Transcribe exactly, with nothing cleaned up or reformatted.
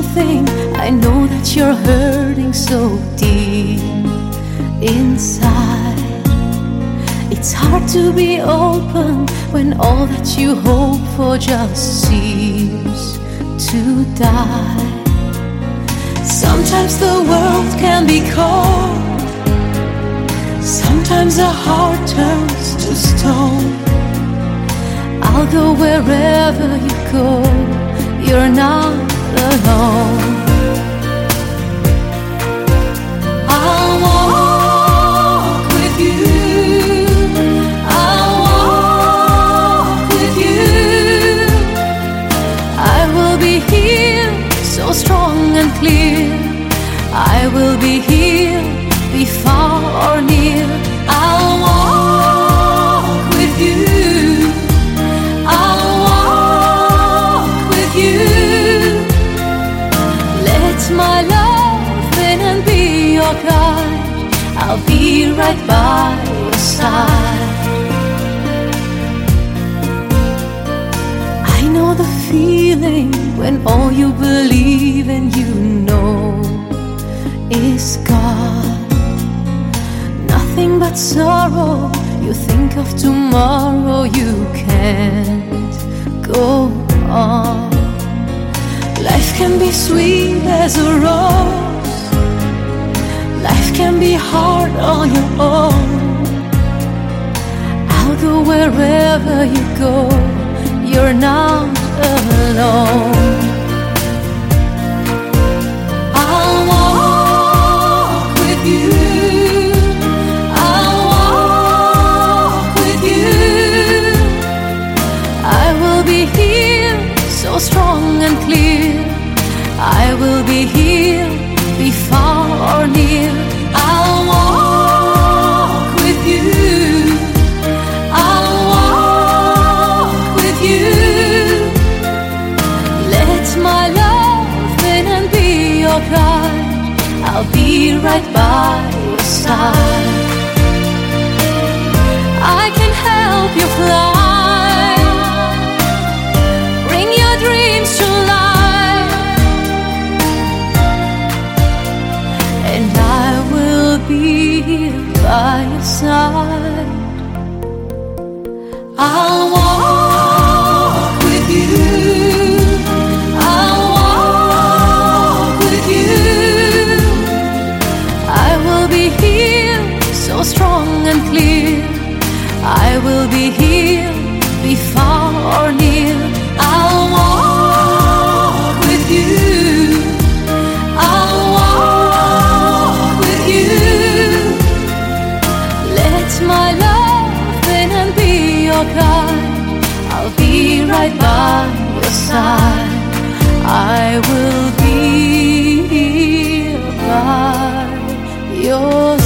thing, I know that you're hurting so deep inside. It's hard to be open when all that you hope for just seems to die. Sometimes the world can be cold, sometimes a heart turns to stone. I'll go wherever you go, you're not alone. I'll walk with you, I'll walk with you. I will be here, so strong and clear. I will be here, be far or near. I'll walk with you, I'll walk with you. Let my love in and be your guide. I'll be right by your side. I know the feeling when all you believe in, you know, is gone. Nothing but sorrow. You think of tomorrow, you can't go on. Life can be sweet as a rose, life can be hard on your own. I'll go wherever you go, you're not alone. I'll walk with you, I'll walk with you. I will be here, so strong and clear. I will be here, be far or near. I'll walk with you, I'll walk with you. Let my love in and be your guide. I'll be right by your side. I can help you fly, bring your dreams to life, and I will be here by your side. I'll walk with you, I'll walk with you. I will be here, so strong and clear. I will be here, be far or near. I'll walk with you, I'll walk with you. Let my love in and be your guide. I'll be right by your side. I will be here by your side.